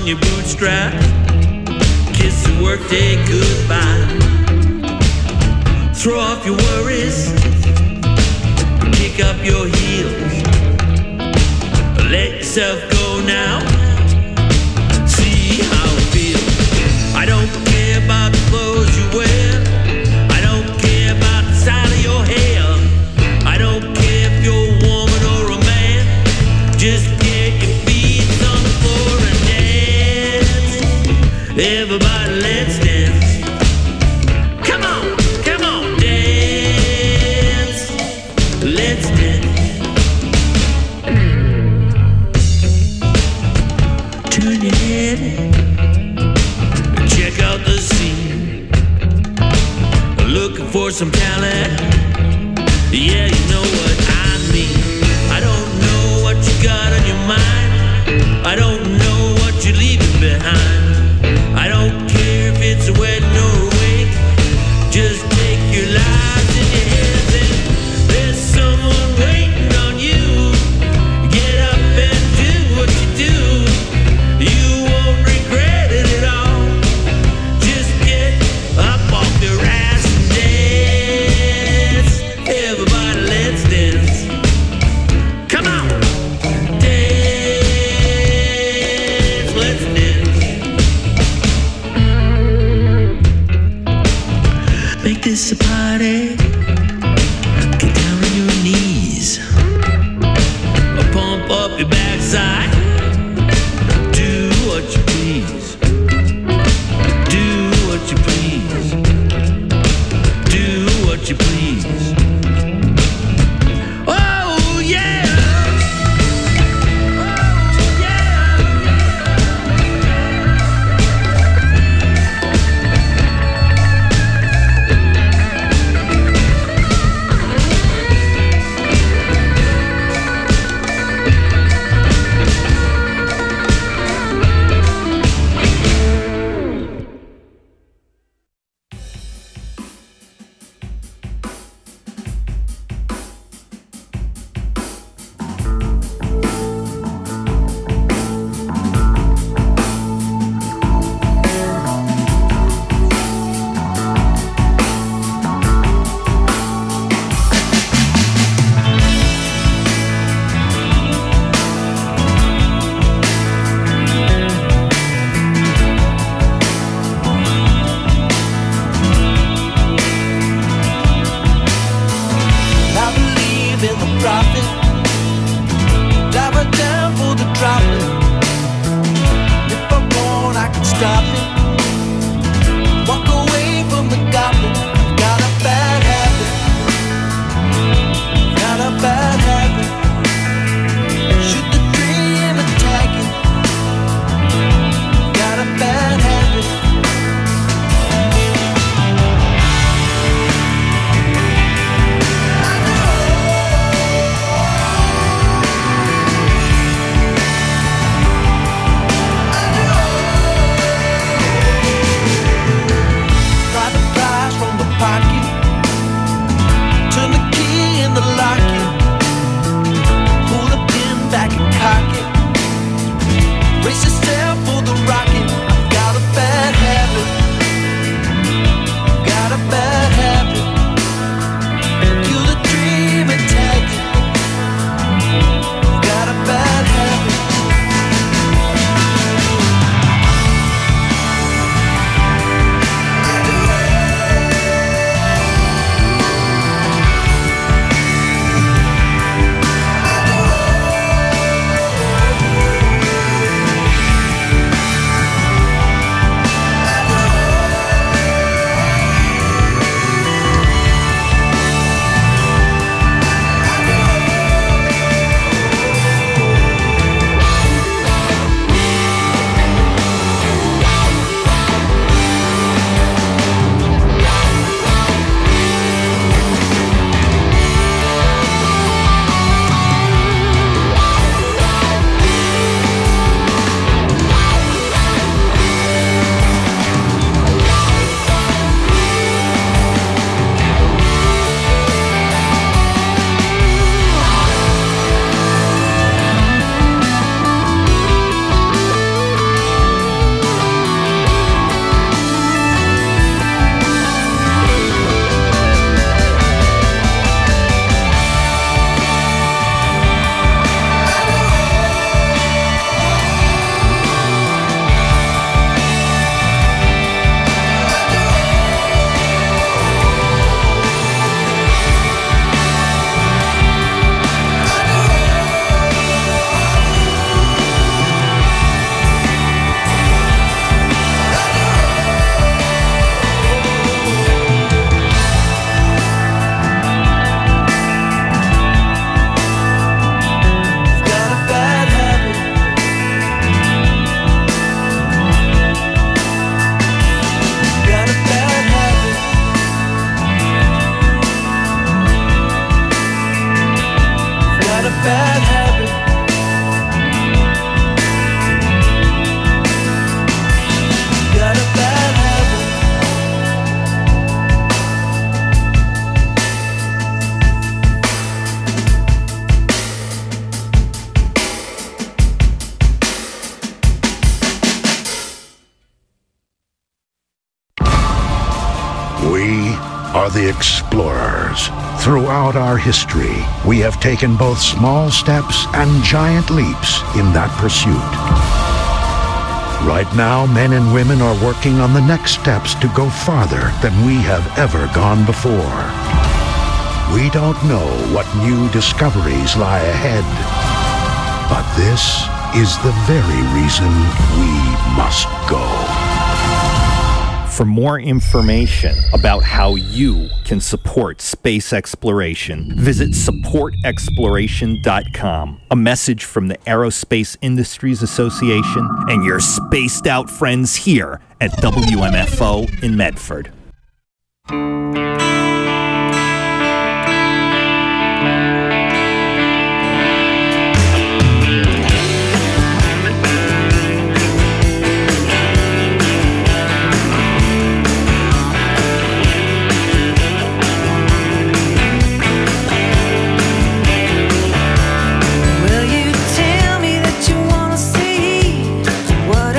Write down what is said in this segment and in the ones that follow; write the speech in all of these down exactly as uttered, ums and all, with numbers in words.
your bootstraps, kiss the workday goodbye. Throw off your worries, kick up your heels, let yourself go now, see how it feels. I don't care about the clothes you wear, I don't care about the style of your hair, I don't care if you're a woman or a man, just get your feet on the floor and dance. Everybody, let's dance. Come on, come on, dance. Let's dance. Turn your head, check out the scene. Looking for some talent, yeah, you know what I mean. I don't know what you got on your mind, I don't know what you're leaving behind. I don't care if it's a wedding or a wake, just take your lives in your hands and there's someone waiting on you. Get up and do what you do, you won't regret it at all. Just get up off your ass and dance. Everybody, let's dance. Come on, dance, let's dance. Make this a party, get down on your knees, pump up your backside, do what you please, do what you please, do what you please. Oh yeah, oh yeah. are the explorers. Throughout our history, we have taken both small steps and giant leaps in that pursuit. Right now, men and women are working on the next steps to go farther than we have ever gone before. We don't know what new discoveries lie ahead, but this is the very reason we must go. For more information about how you can support space exploration, visit support exploration dot com. A message from the Aerospace Industries Association and your spaced out friends here at W M F O in Medford.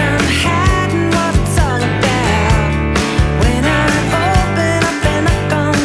What I'm hiding, what it's all about. When I open up and I come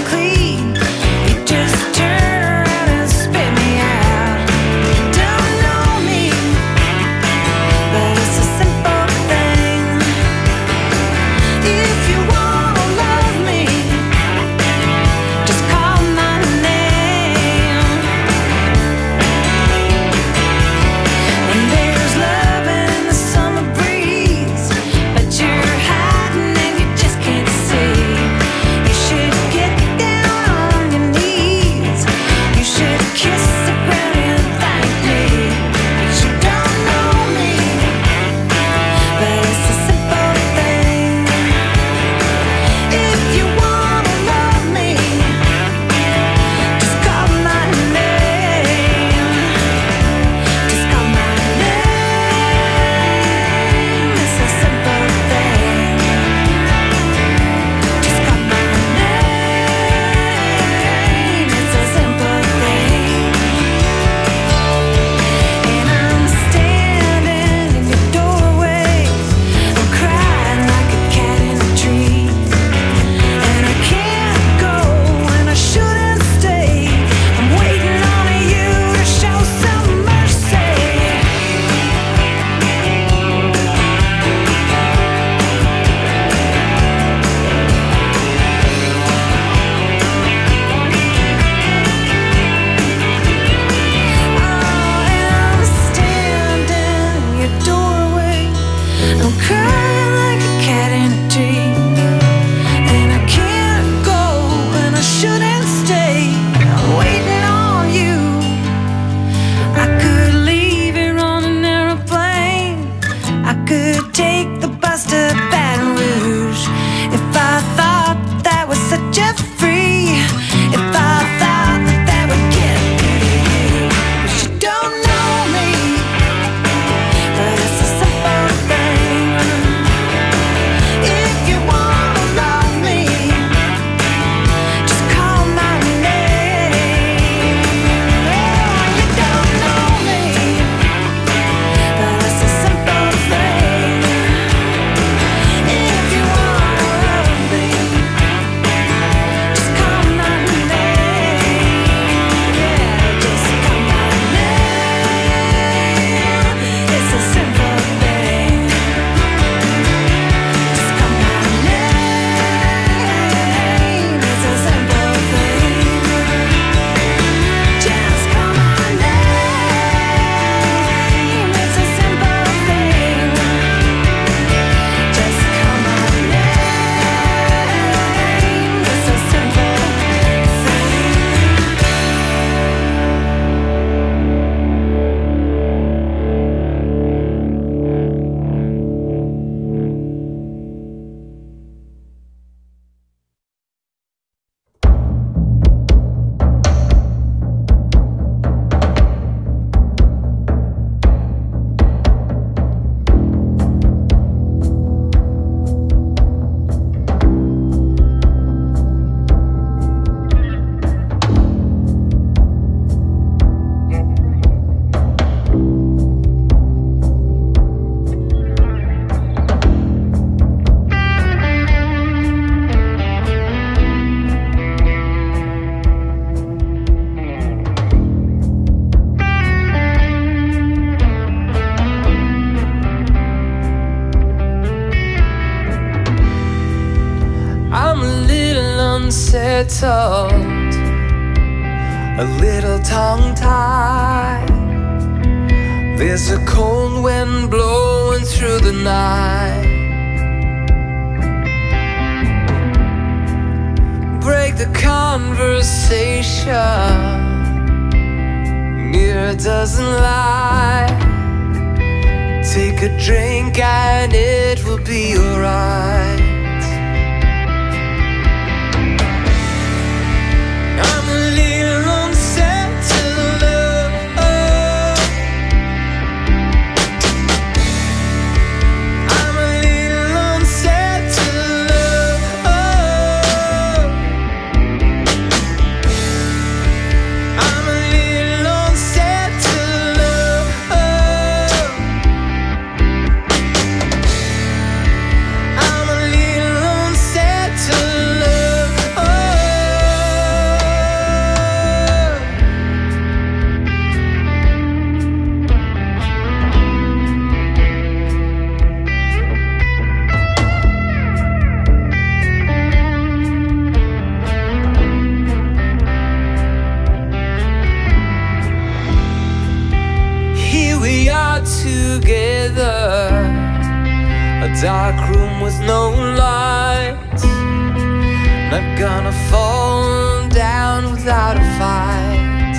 unsettled, a little tongue-tied. There's a cold wind blowing through the night. Break the conversation, mirror doesn't lie. Take a drink and it will be alright. I'm a little unsettled, I'm a little unsettled, I'm a little unsettled, I'm a little Here we are together, a dark room with no light. Not gonna fall down without a fight.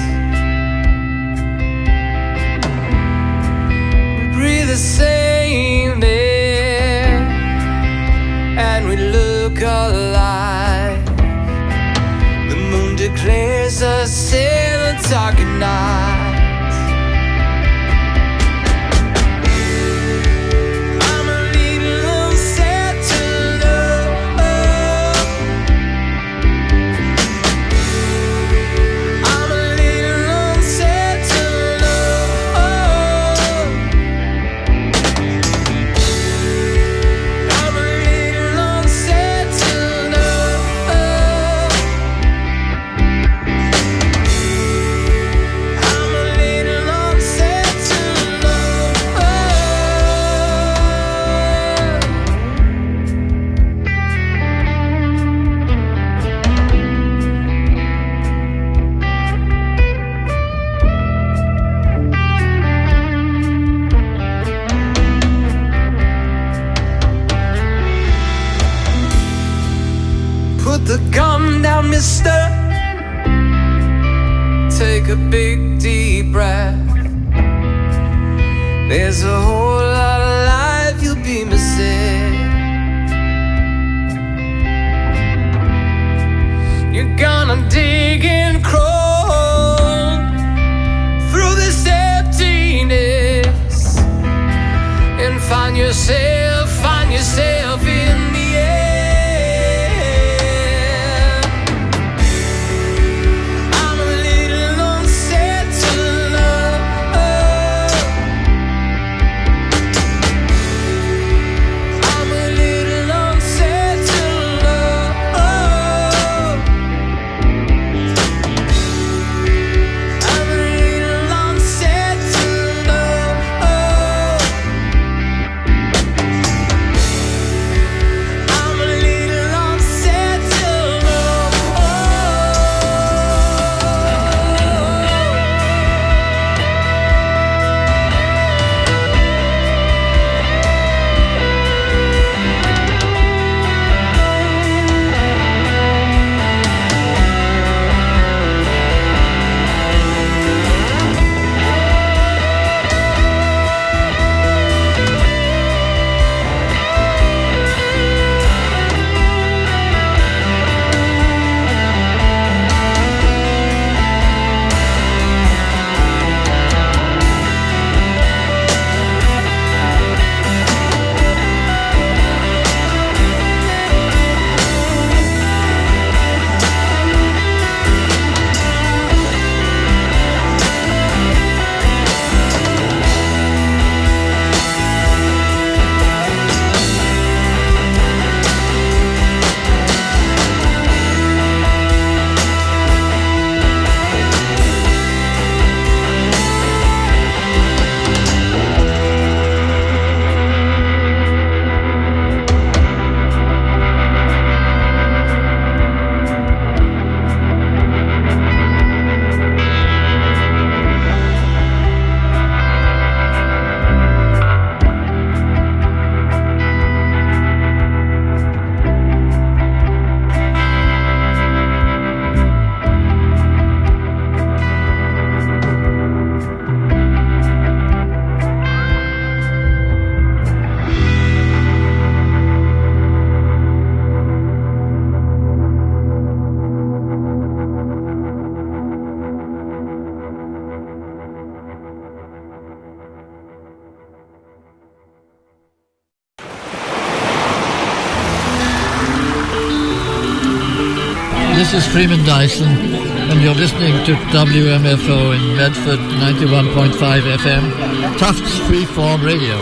We breathe the same air and we look alive. The moon declares us in the dark at night. I'm a little unsettled, I'm a little unsettled, I'm a little unsettled, I'm a little Put the gun down, mister. Take a big deep breath. There's a whole lot of life you'll be missing. You're gonna dig and crawl through this emptiness and find yourself, find yourself in the air. I'm a little unsettled, I'm a little unsettled, I'm a little unsettled. this is Freeman Dyson, and you're listening to W M F O in Medford, ninety-one point five F M, Tufts Freeform Radio.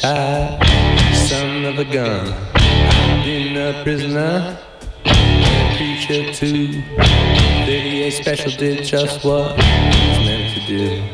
child, son of a gun. I've been a prisoner, a preacher too. thirty-eight Special did just what it was meant to do.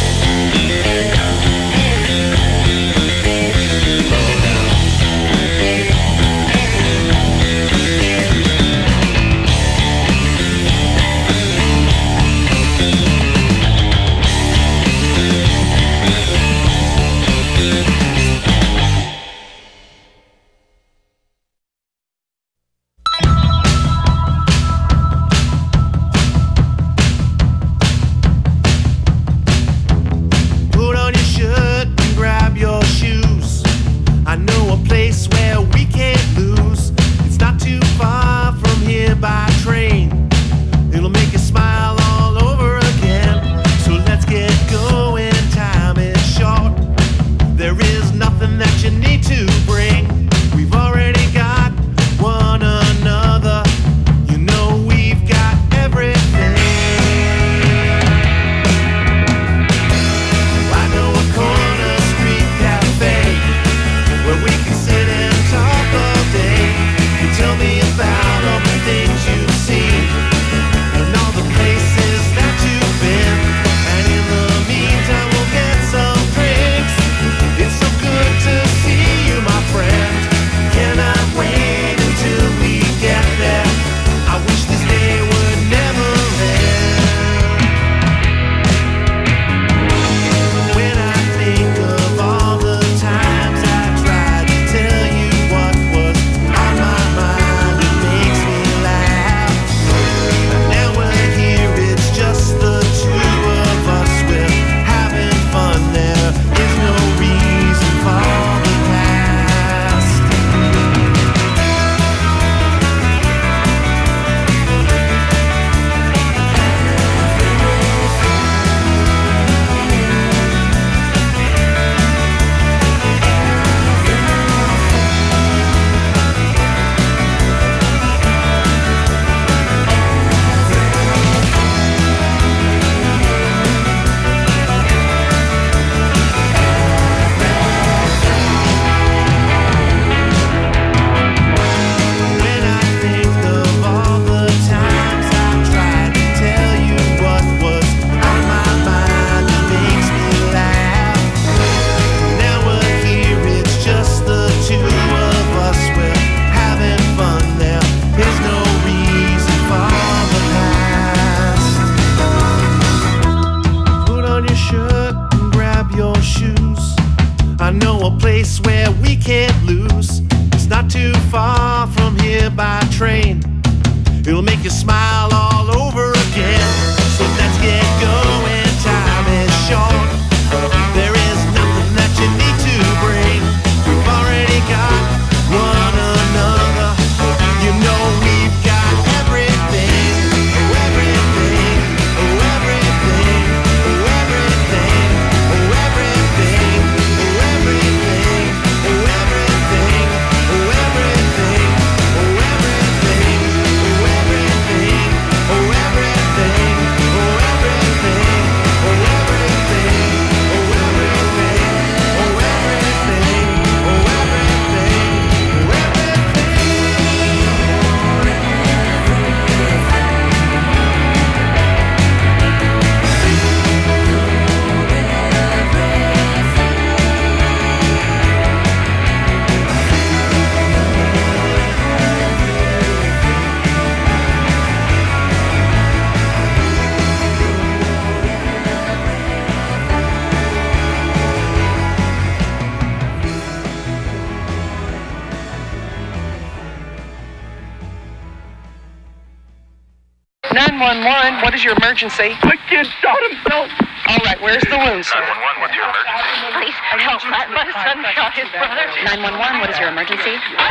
nine one one, what is your emergency? My kid shot himself. All right, where's the wound, sir? nine one one, what's your emergency? Please help. My, my son shot his brother. nine one one, what is your emergency?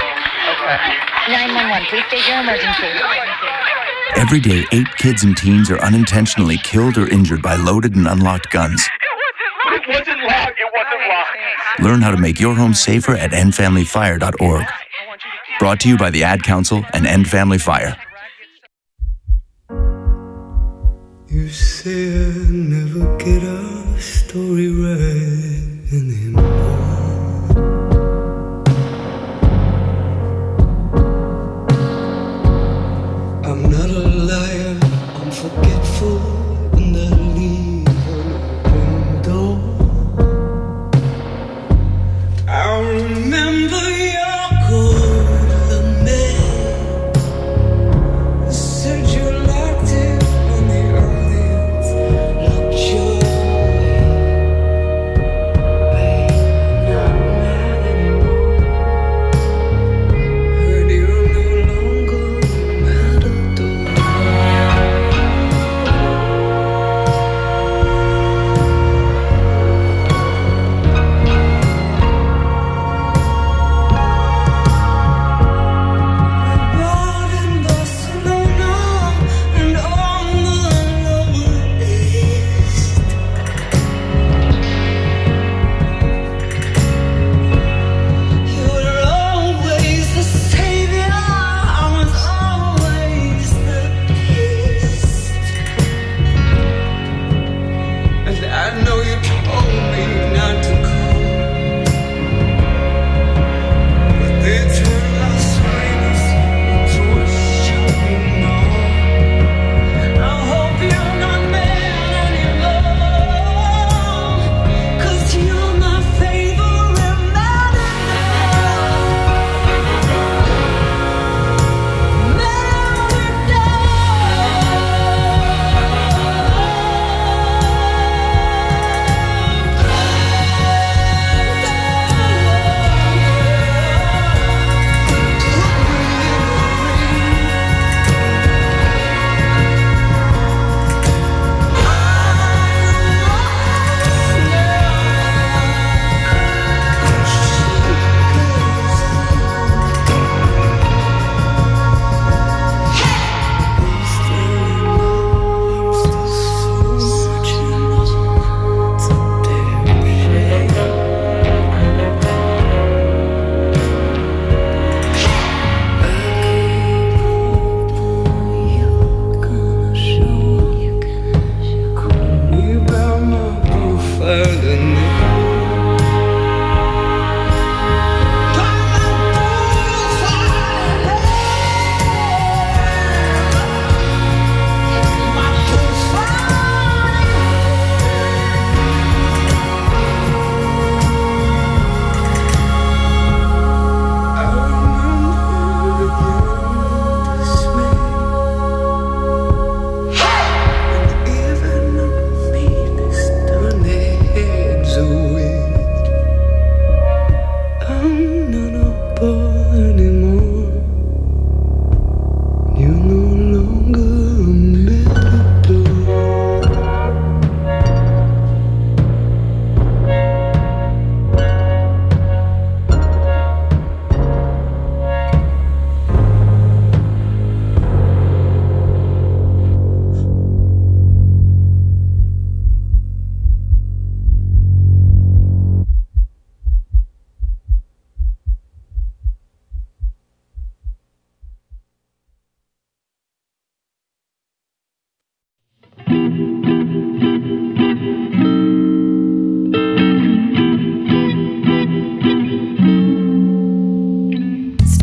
Okay. nine one one, please state your emergency. Every day, eight kids and teens are unintentionally killed or injured by loaded and unlocked guns. It wasn't locked. It wasn't locked. Learn how to make your home safer at end family fire dot org. Brought to you by the Ad Council and End Family Fire. You say I never get a story right anymore.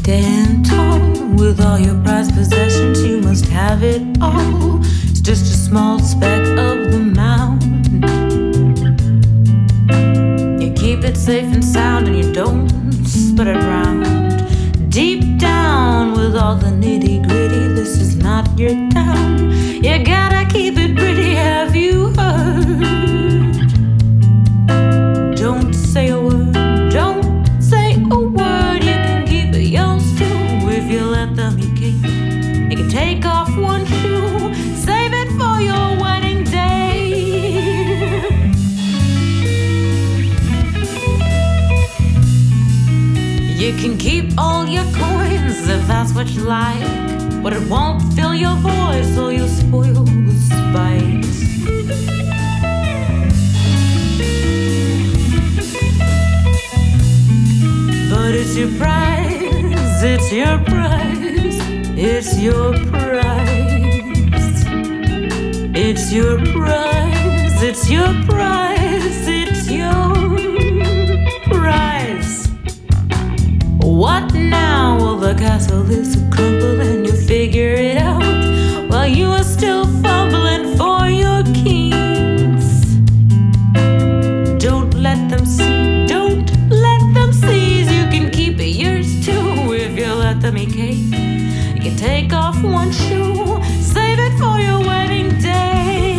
stand tall with all your prized possessions. You must have it all. It's just a small speck of the mountain. You keep it safe and sound and you don't spread it around. Deep down with all the nitty gritty, this is not your town. You gotta keep it pretty, have you heard? Don't say a word, don't say a word. You can keep it yours too if you let them. You can, you can take off one shoe, save it for your wedding day. You can keep all your coins if that's what you like, but it won't fill your void, so you'll spoil the spice. But it's your prize, it's your prize, it's your prize. It's your prize, it's your prize, it's your prize. What now? Well, the castle is a crumble and you figure it out while you are still fumbling for your keys. Don't let them see, don't let them seize. You can keep it yours too if you let them eat cake. You can take off one shoe, save it for your wedding day.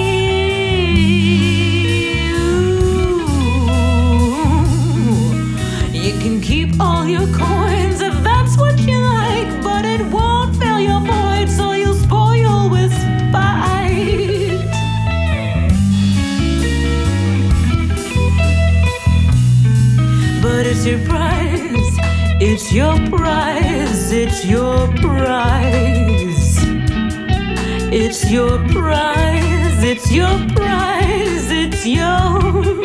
Ooh. You can keep all your coins if that's what you like, but it won't fill your void, so you'll spoil with spite. But it's your prize, it's your prize, it's your prize. It's your prize, it's your prize, it's your.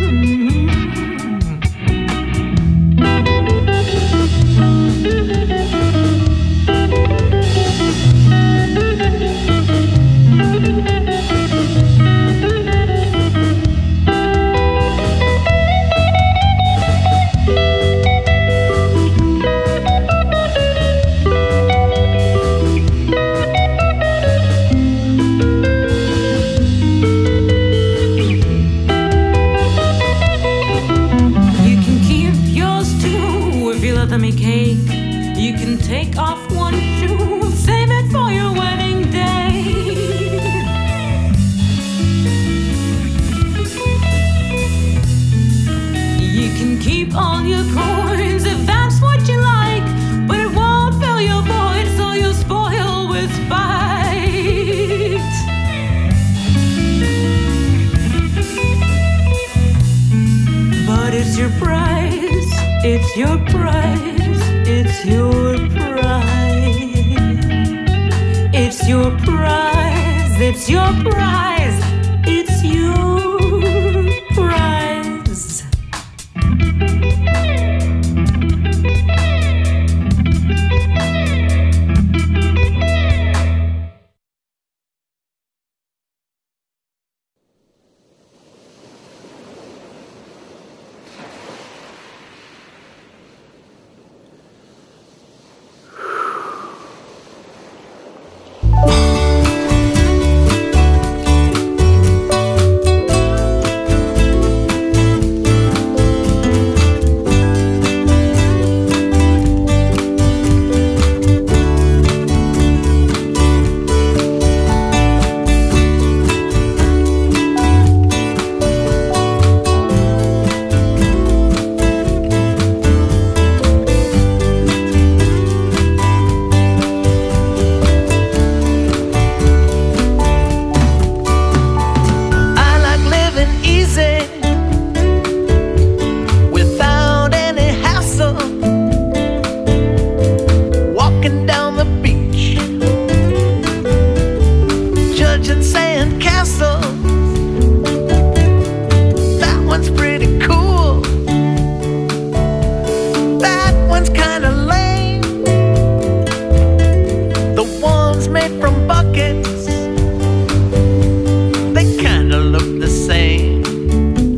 Take off one shoe, save it for your wedding day. You can keep all your coins if that's what you like, but it won't fill your void, so you'll spoil with spite. But it's your prize, it's your prize. It's your prize, it's your prize, it's your prize, it's your prize.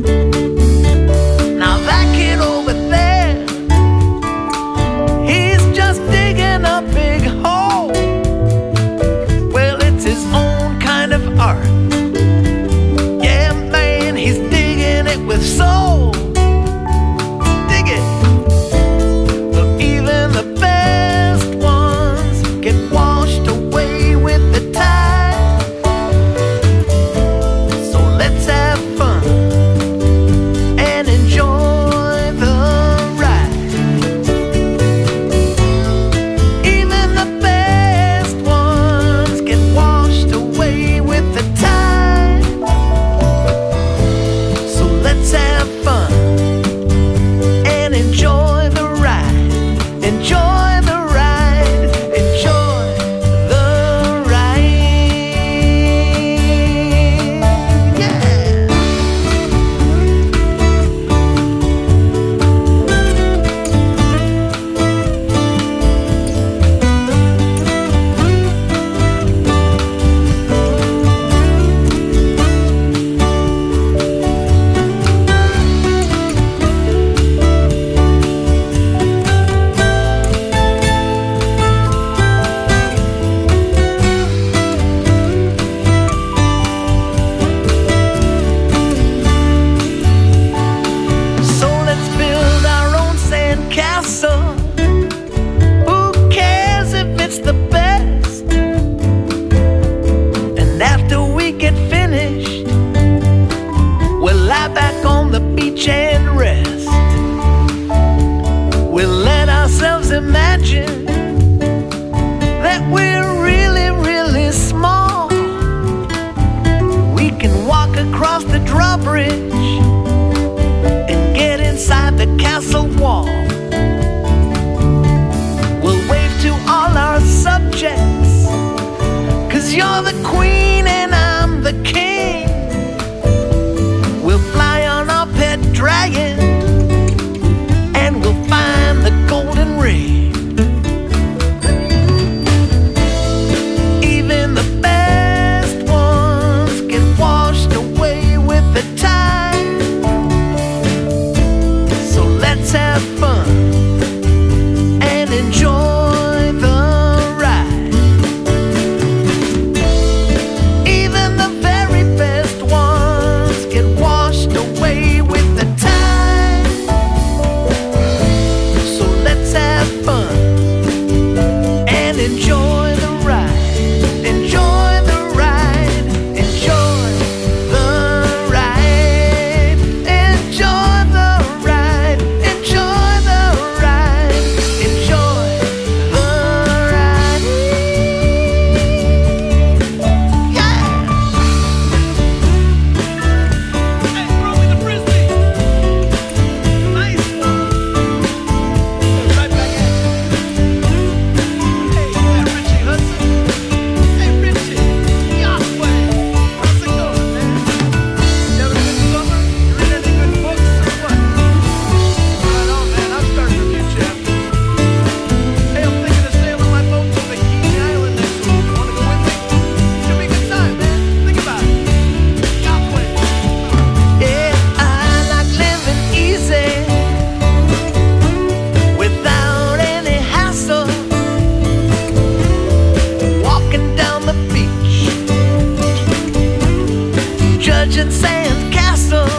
He's beach and rest. We'll let ourselves imagine that we're really, really small. We can walk across the drawbridge and get inside the castle wall. We'll wave to all our subjects, 'cause you're the queen and I'm the king. We'll fly on our pet dragon and we'll find the golden ring. Even the best ones get washed away with the tide. So let's have fun and enjoy the ride. Even the very best ones get washed away with the tide. So let's have fun and enjoy the ride. Enjoy the ride. Enjoy the ride. Enjoy the ride. Enjoy the ride. Enjoy the ride. Yeah. Hey, throw me the frisbee. Nice one. Right back at you. Hey, yeah, Richie Hudson. Hey, Richie. Yahweh. How's it going, man? You having a good summer? You read any good books or what? Right on, man. I'm starting a new chapter. Hey, I'm thinking of sailing my boat to Bikini Island next week. You wanna go with me? Should be a good time, man. Think about it. Yahweh. Yeah, I like living easy without any hassle. Walking down the beach, judging sand castles.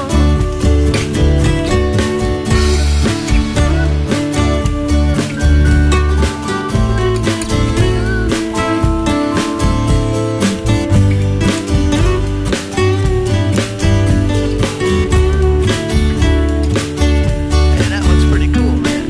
Yeah, that one's pretty cool, man.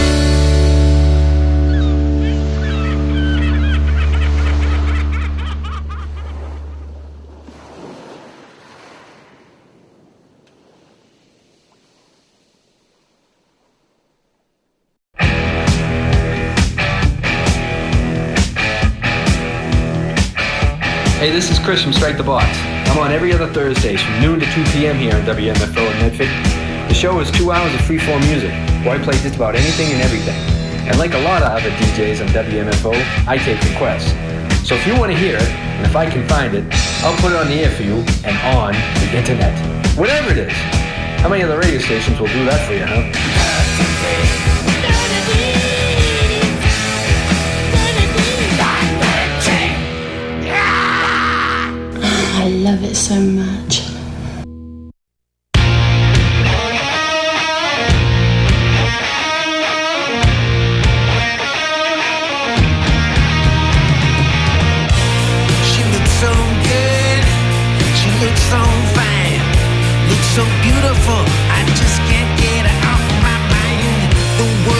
Hey, this is Chris from Strike the Box. I'm on every other Thursdays from noon to two p.m. here on W M F O in Medford. The show is two hours of freeform music, where I play just about anything and everything. And like a lot of other D Js on W M F O, I take requests. So if you want to hear it, and if I can find it, I'll put it on the air for you and on the internet. Whatever it is. How many other radio stations will do that for you, huh? I love it so much. She looks so good. She looks so fine. Looks so beautiful. I just can't get her off my mind. The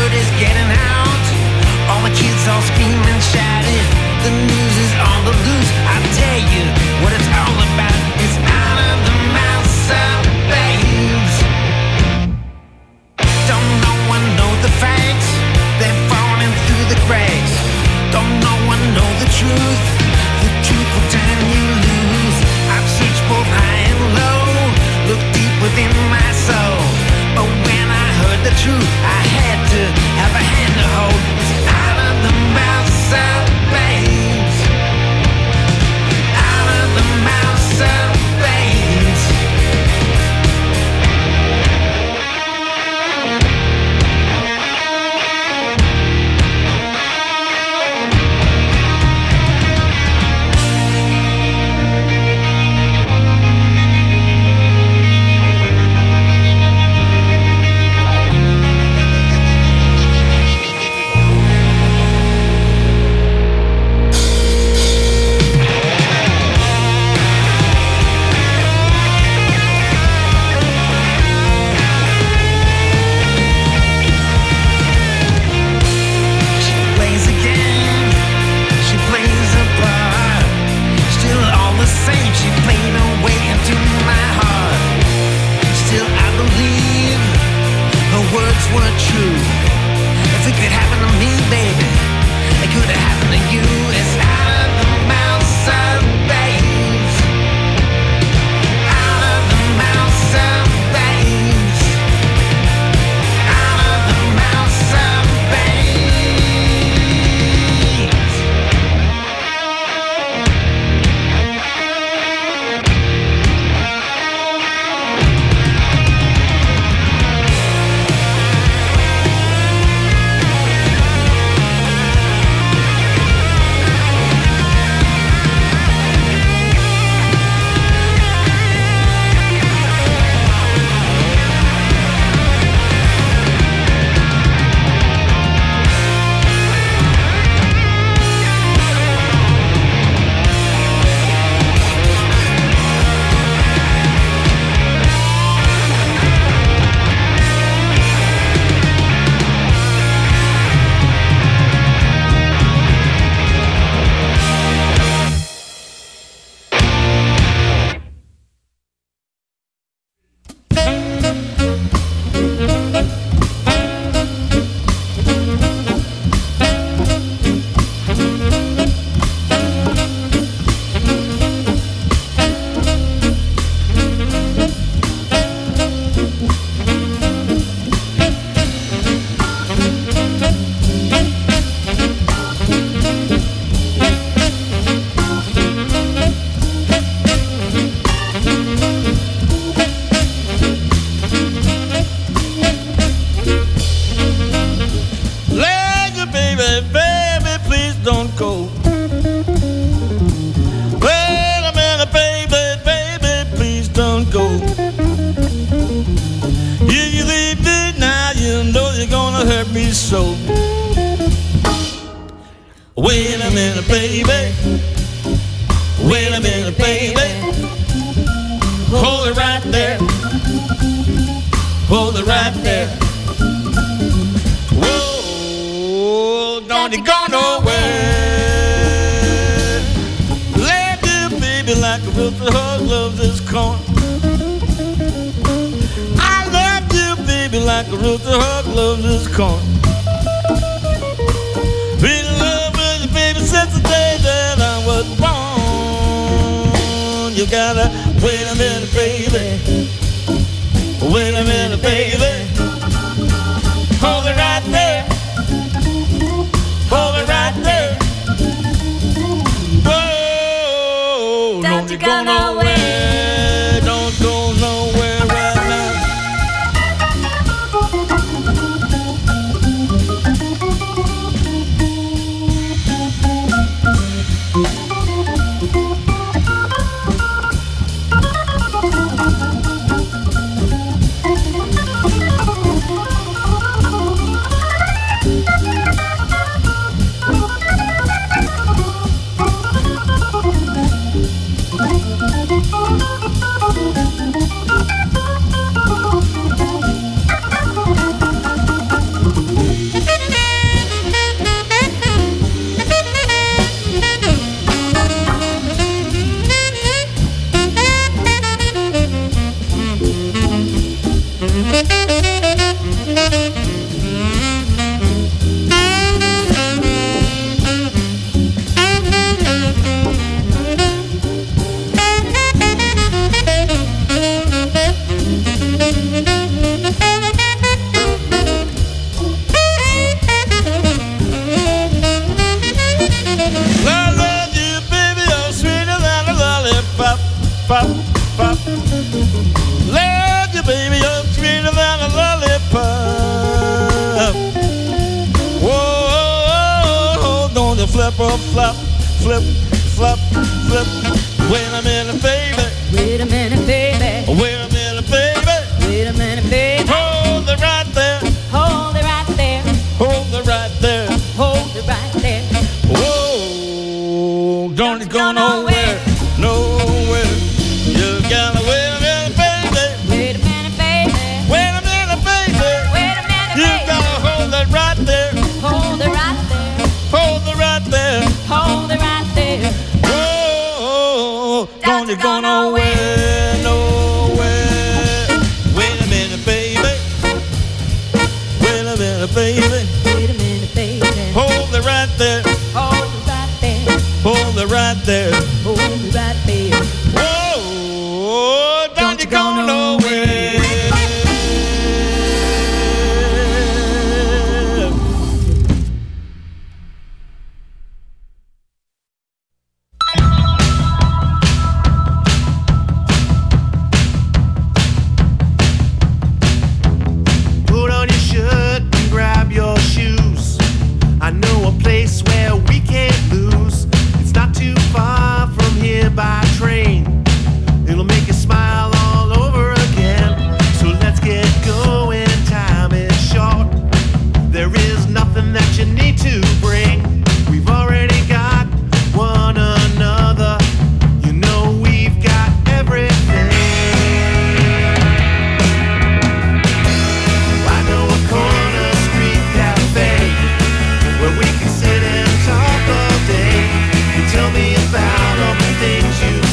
Wait a minute, baby. Wait a minute, baby. Hold it right there. Hold it right there. Whoa, don't you go nowhere. Love you, baby, like a rooster hug loves his corn. I love you, baby, like a rooster hug loves his corn. Been in love with you, baby, since the day that I was born. You gotta wait a minute, baby. Wait a minute, baby. Hold it right there. Hold it right there. Whoa, don't you go nowhere. Don't go nowhere right now. Pop, pop. Love you, baby, you're sweeter than a lollipop. Whoa, don't you flip or flop, flip, flop, flip. Wait a minute, baby. Wait a minute, baby. Wait a minute, baby. Wait a minute, baby. Hold it right there. Hold it right there. Hold it right there. Hold it right there. Whoa, don't you go nowhere, nowhere. You gotta wait a minute, baby. Wait a minute, baby. Wait a minute, baby. Wait a minute, You baby. gotta hold it right there. Hold it right there. Hold it right there. Hold it right there. Whoa, don't you go nowhere, nowhere. Wait a minute, baby. Wait a minute, baby. Wait a minute, baby. Hold it right there. Hold it right there. Hold it right there. Hold it right there. Whoa, don't you go nowhere. Put on your shirt and grab your shoes. I know a place where we can't lose. It's not too far from here by train. It'll make you smile all over again. So let's get going, time is short. There is nothing that you need to bring. We've already got one another. You know we've got everything. I know a corner street cafe where we can sit and talk all day. You tell me about all the things you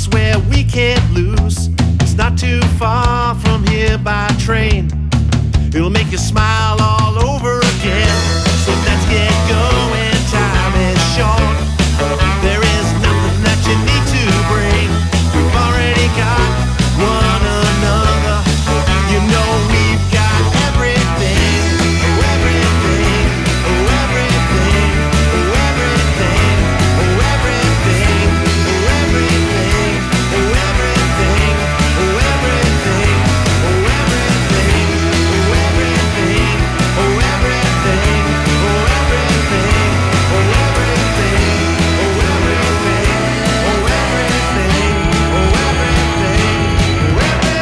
place where we can't lose. It's not too far from here by train. It'll make you smile all over again. So let's get going, time is short. There is nothing that you need to bring. We've already got one another. You know we've got everything, oh everything, oh everything, oh everything, oh everything, oh everything, oh everything, oh everything, oh everything, oh everything, oh everything, oh everything, oh everything, oh everything, oh everything, oh everything, oh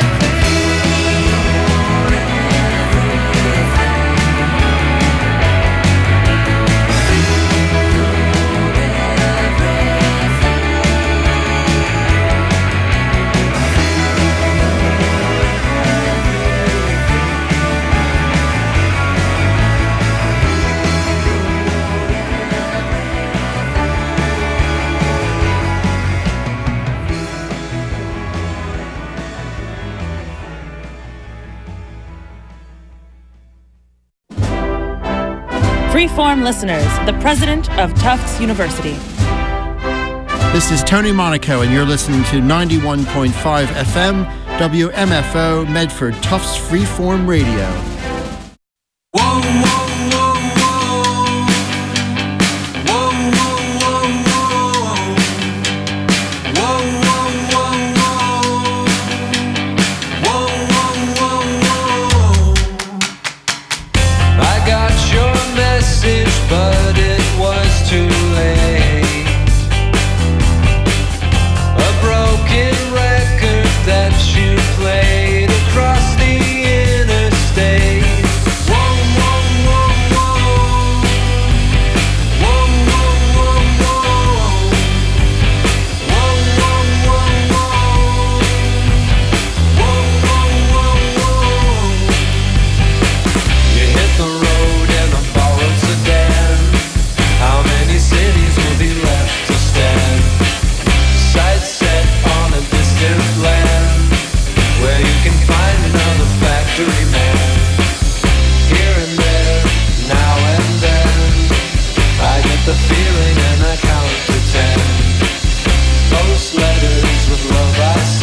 Freeform listeners, the president of Tufts University. This is Tony Monaco, and you're listening to ninety-one point five F M, W M F O, Medford Tufts Freeform Radio.